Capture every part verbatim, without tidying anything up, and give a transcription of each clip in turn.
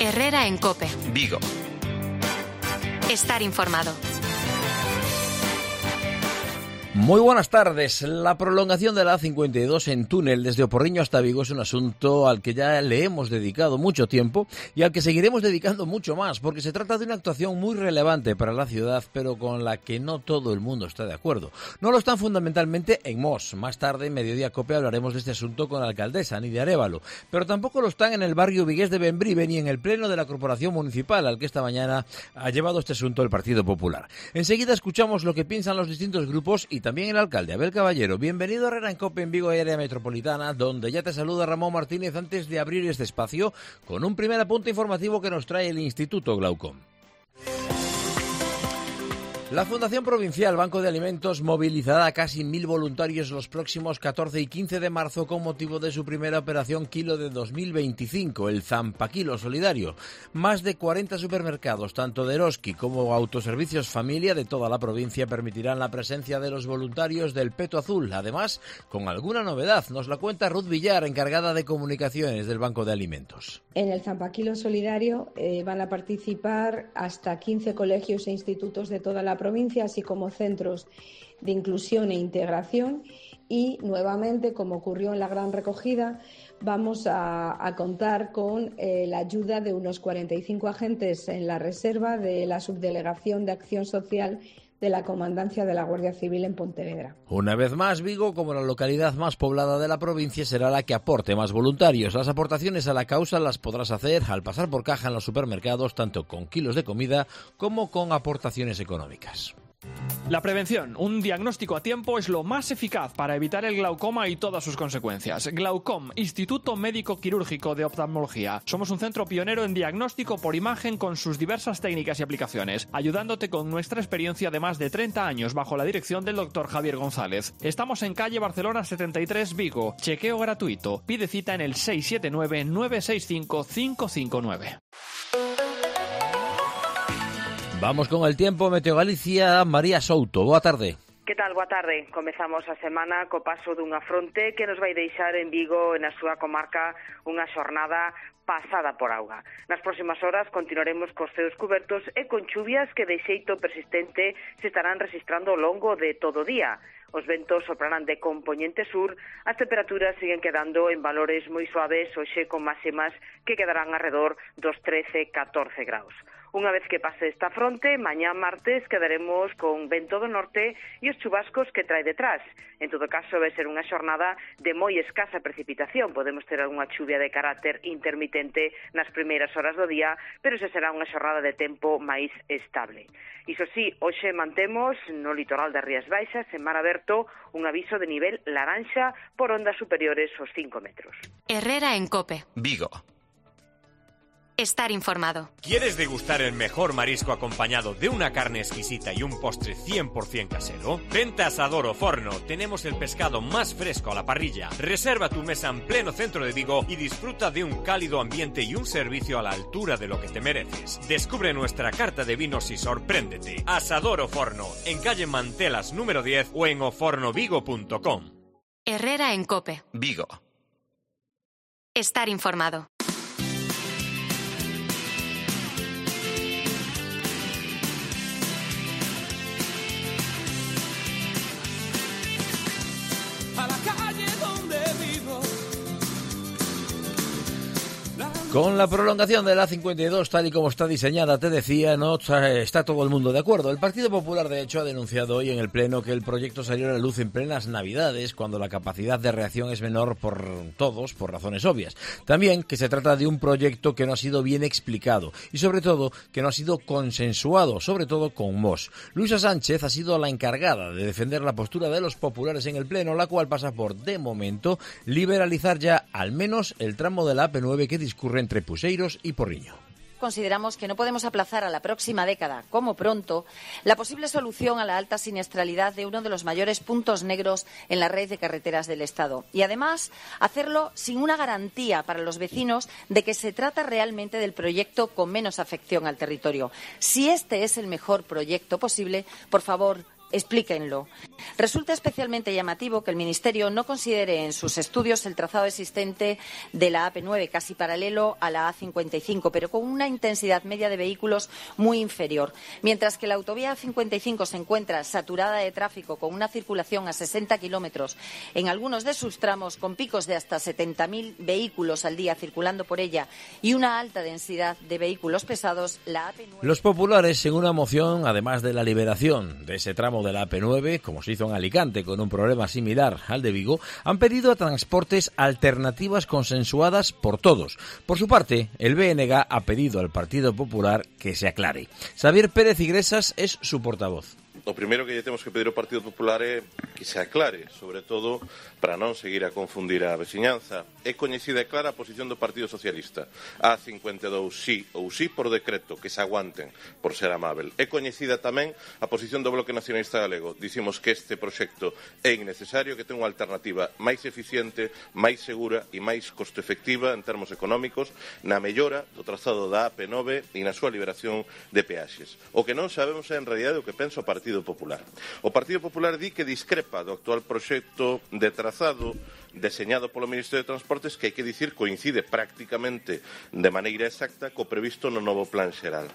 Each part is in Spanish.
Herrera en COPE. Vigo. Estar informado. Muy buenas tardes. La prolongación de la A cincuenta y dos en túnel desde Oporriño hasta Vigo es un asunto al que ya le hemos dedicado mucho tiempo y al que seguiremos dedicando mucho más, porque se trata de una actuación muy relevante para la ciudad, pero con la que no todo el mundo está de acuerdo. No lo están fundamentalmente en Mos. Más tarde, en Mediodía Cope, hablaremos de este asunto con la alcaldesa, Nidia Arévalo, pero tampoco lo están en el barrio vigués de Bembrive ni en el pleno de la Corporación Municipal, al que esta mañana ha llevado este asunto el Partido Popular. Enseguida escuchamos lo que piensan los distintos grupos y también el alcalde, Abel Caballero. Bienvenido a Herrera en COPE en Vigo y área metropolitana, donde ya te saluda Ramón Martínez antes de abrir este espacio con un primer apunte informativo que nos trae el Instituto Glaucom. La Fundación Provincial Banco de Alimentos movilizará a casi mil voluntarios los próximos catorce y quince de marzo con motivo de su primera operación Kilo de dos mil veinticinco, el Zampaquilo Solidario. Más de cuarenta supermercados, tanto de Eroski como Autoservicios Familia de toda la provincia, permitirán la presencia de los voluntarios del Peto Azul. Además, con alguna novedad, nos la cuenta Ruth Villar, encargada de comunicaciones del Banco de Alimentos. En el Zampaquilo Solidario eh, van a participar hasta quince colegios e institutos de toda la provincia, así como centros de inclusión e integración, y nuevamente, como ocurrió en la gran recogida, vamos a, a contar con eh, la ayuda de unos cuarenta y cinco agentes en la reserva de la Subdelegación de Acción Social de la Comandancia de la Guardia Civil en Pontevedra. Una vez más, Vigo, como la localidad más poblada de la provincia, será la que aporte más voluntarios. Las aportaciones a la causa las podrás hacer al pasar por caja en los supermercados, tanto con kilos de comida como con aportaciones económicas. La prevención, un diagnóstico a tiempo, es lo más eficaz para evitar el glaucoma y todas sus consecuencias. Glaucom, Instituto Médico Quirúrgico de Oftalmología. Somos un centro pionero en diagnóstico por imagen con sus diversas técnicas y aplicaciones, ayudándote con nuestra experiencia de más de treinta años bajo la dirección del doctor Javier González. Estamos en calle Barcelona setenta y tres, Vigo. Chequeo gratuito. Pide cita en el seis siete nueve, nueve seis cinco, cinco cinco nueve. Vamos con el tiempo. Meteo Galicia, María Souto. Boa tarde. Que tal? Boa tarde. Comezamos a semana co paso dunha fronte que nos vai deixar en Vigo e na súa comarca unha xornada pasada por auga. Nas próximas horas continuaremos cos ceos cubertos e con chuvias que de xeito persistente se estarán registrando ao longo de todo o día. Os ventos soprarán de compoñente sur, as temperaturas siguen quedando en valores moi suaves, hoxe con máximas que quedarán alrededor dos trece a catorce graus. Unha vez que pase esta fronte, mañá martes quedaremos con vento do norte e os chubascos que trae detrás. En todo caso, vai ser unha xornada de moi escasa precipitación. Podemos ter algunha chuvia de carácter intermitente nas primeiras horas do día, pero xa será unha xornada de tempo máis estable. Iso sí, hoxe mantemos no litoral das Rías Baixas, en mar aberto, un aviso de nivel laranxa por ondas superiores aos cinco metros. Herrera en COPE. Vigo. Estar informado. ¿Quieres degustar el mejor marisco acompañado de una carne exquisita y un postre cien por ciento casero? Vente a Asador o Forno. Tenemos el pescado más fresco a la parrilla. Reserva tu mesa en pleno centro de Vigo y disfruta de un cálido ambiente y un servicio a la altura de lo que te mereces. Descubre nuestra carta de vinos y sorpréndete. Asador o Forno, en calle Mantelas número diez o en ofornovigo punto com. Herrera en COPE. Vigo. Estar informado. Con la prolongación de la A cincuenta y dos, tal y como está diseñada, te decía, no está todo el mundo de acuerdo. El Partido Popular, de hecho, ha denunciado hoy en el Pleno que el proyecto salió a la luz en plenas Navidades, cuando la capacidad de reacción es menor por todos, por razones obvias. También que se trata de un proyecto que no ha sido bien explicado y, sobre todo, que no ha sido consensuado, sobre todo con Mos. Luisa Sánchez ha sido la encargada de defender la postura de los populares en el Pleno, la cual pasa por, de momento, liberalizar ya al menos el tramo de la A P nueve que discurre entre Puseiros y Porriño. Consideramos que no podemos aplazar a la próxima década, como pronto, la posible solución a la alta siniestralidad de uno de los mayores puntos negros en la red de carreteras del Estado. Y además, hacerlo sin una garantía para los vecinos de que se trata realmente del proyecto con menos afección al territorio. Si este es el mejor proyecto posible, por favor, explíquenlo. Resulta especialmente llamativo que el Ministerio no considere en sus estudios el trazado existente de la A P nueve, casi paralelo a la A cincuenta y cinco, pero con una intensidad media de vehículos muy inferior. Mientras que la autovía A cincuenta y cinco se encuentra saturada de tráfico, con una circulación a sesenta kilómetros en algunos de sus tramos, con picos de hasta setenta mil vehículos al día circulando por ella y una alta densidad de vehículos pesados, la A P nueve... Los populares, en una moción, además de la liberación de ese tramo de la A P nueve, como se hizo en Alicante con un problema similar al de Vigo, han pedido a Transportes alternativas consensuadas por todos. Por su parte, el B N G ha pedido al Partido Popular que se aclare. Xavier Pérez Igresas es su portavoz. O primeiro que lle temos que pedir ao Partido Popular é que se aclare, sobre todo para non seguir a confundir a veciñanza. É coñecida e clara a posición do Partido Socialista. A cincuenta e dous sí ou sí por decreto, que se aguanten, por ser amável. É coñecida tamén a posición do Bloque Nacionalista Galego. Dicimos que este proxecto é innecesario, que ten unha alternativa máis eficiente, máis segura e máis costo efectiva en termos económicos na mellora do trazado da A P nove e na súa liberación de peaxes. O que non sabemos é en realidade o que pensa o Partido Popular. O Partido Popular di que discrepa do actual proxecto de trazado deseñado polo Ministerio de Transportes, que hai que dicir coincide prácticamente de maneira exacta co previsto no novo Plan Xeral.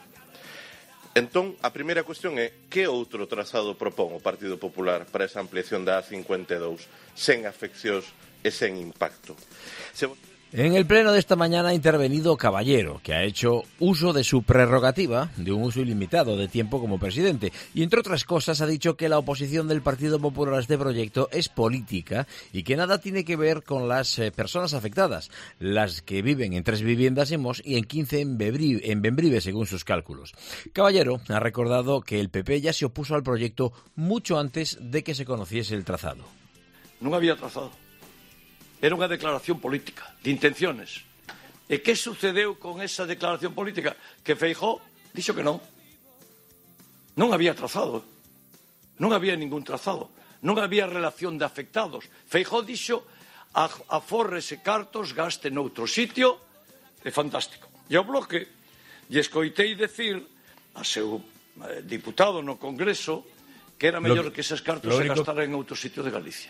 Entón, a primeira cuestión é que outro trazado propón o Partido Popular para esa ampliación da A cincuenta e dous sen afeccións e sen impacto. Se... En el pleno de esta mañana ha intervenido Caballero, que ha hecho uso de su prerrogativa, de un uso ilimitado de tiempo como presidente, y entre otras cosas ha dicho que la oposición del Partido Popular a este proyecto es política y que nada tiene que ver con las eh, personas afectadas, las que viven en tres viviendas en Mos y en quince en, Bebri, en Bembrive, según sus cálculos. Caballero ha recordado que el P P ya se opuso al proyecto mucho antes de que se conociese el trazado. No había trazado. Era unha declaración política, de intenciones. E que sucedeu con esa declaración política? Que Feijóo dixo que non. Non había trazado. Non había ningún trazado. Non había relación de afectados. Feijóo dixo aforres e cartos, gaste noutro sitio. É fantástico. E ao Bloque lle escoitei decir a seu diputado no Congreso que era mellor que eses cartos se gastaran en outro sitio de Galicia.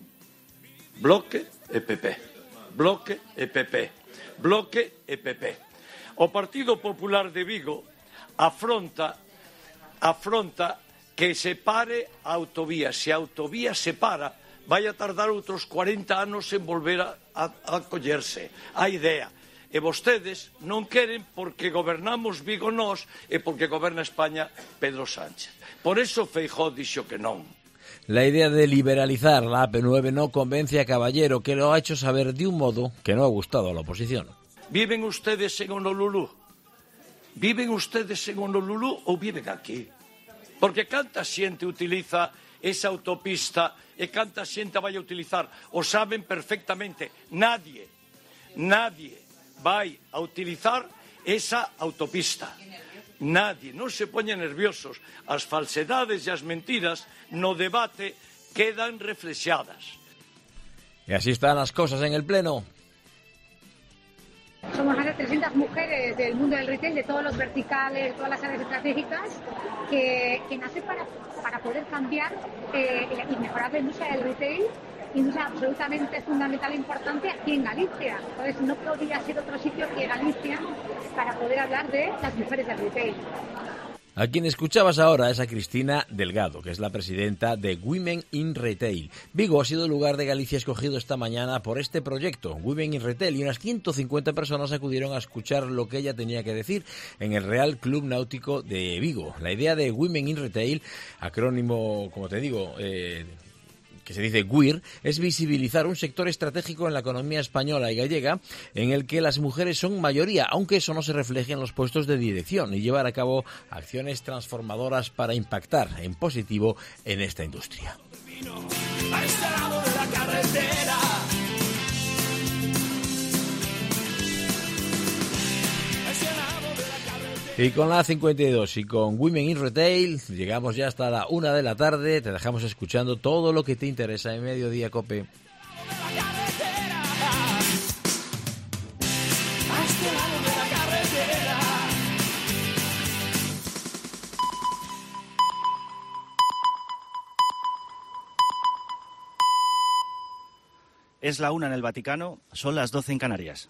Bloque e P P. Bloque e P P. Bloque e P P. O Partido Popular de Vigo afronta afronta que se pare a autovía. Se a autovía se para, vai a tardar outros cuarenta anos en volver a, a, a collerse. A idea. E vostedes non queren porque gobernamos Vigo nós e porque goberna España Pedro Sánchez. Por eso Feijóo dixo que non. La idea de liberalizar la A P nueve no convence a Caballero, que lo ha hecho saber de un modo que no ha gustado a la oposición. ¿Viven ustedes en Honolulu? ¿Viven ustedes en Honolulu o viven aquí? Porque canta xente utiliza esa autopista e canta xente vai a utilizar. O saben perfectamente. Nadie, nadie vai a utilizar esa autopista. Nadie, non se poñen nerviosos. As falsedades e as mentiras no debate quedan reflexadas. Y así están las cosas en el Pleno. Somos más de trescientas mujeres del mundo del retail, de todos los verticales, de todas las áreas estratégicas, que, que nacen para, para poder cambiar eh, y mejorar la industria del retail, industria absolutamente fundamental e importante aquí en Galicia. Entonces no podría ser otro sitio que Galicia para poder hablar de las mujeres del retail. A quien escuchabas ahora es a Cristina Delgado, que es la presidenta de Women in Retail. Vigo ha sido el lugar de Galicia escogido esta mañana por este proyecto, Women in Retail, y unas ciento cincuenta personas acudieron a escuchar lo que ella tenía que decir en el Real Club Náutico de Vigo. La idea de Women in Retail, acrónimo, como te digo, eh, que se dice W I R, es visibilizar un sector estratégico en la economía española y gallega en el que las mujeres son mayoría, aunque eso no se refleje en los puestos de dirección, y llevar a cabo acciones transformadoras para impactar en positivo en esta industria. A este lado de la carretera. Y con la A cincuenta y dos y con Women in Retail llegamos ya hasta la una de la tarde. Te dejamos escuchando todo lo que te interesa en Mediodía Cope. Es la una en el Vaticano, son las doce en Canarias.